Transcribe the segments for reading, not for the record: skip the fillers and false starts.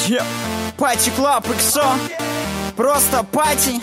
Пати Клаб XO. Просто пати.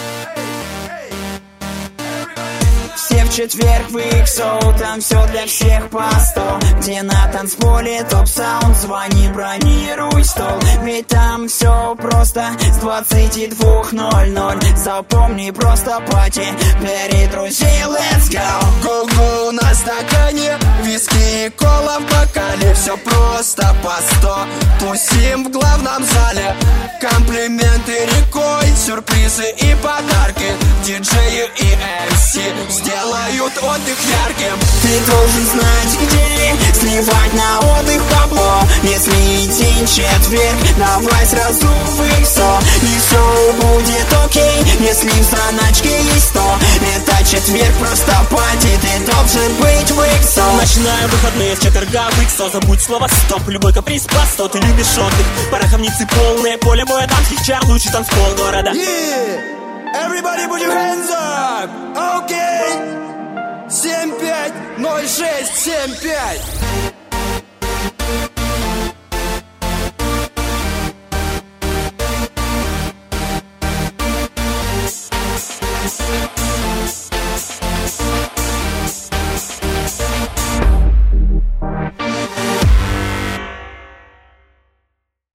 Все в четверг в XO, там все для всех по 100. Где на танцполе топ-саунд, звони, бронируй стол. Ведь там все просто с 22:00. Запомни, просто пати, бери друзей, let's go. Го-го на стакане, виски и кола в бокале. Все просто по 100, тусим в главном зале. Комплименты рекой, сюрпризы и подарки. Диджеи и МС сделают отдых ярким. Ты должен знать, где сливать на отдых бабло. Если день четверг, давай сразу в XO. И все будет окей, если в заначке есть 100. Это четверг, просто пати, ты должен быть в XO. Начинаю выходные с четверга в XO. Забудь слово стоп, любой каприз по 100. Ты любишь отдых, пороховницы полное поле. Мой адамский чар, лучший танцпол города. Everybody put your hands up, okay? 750675.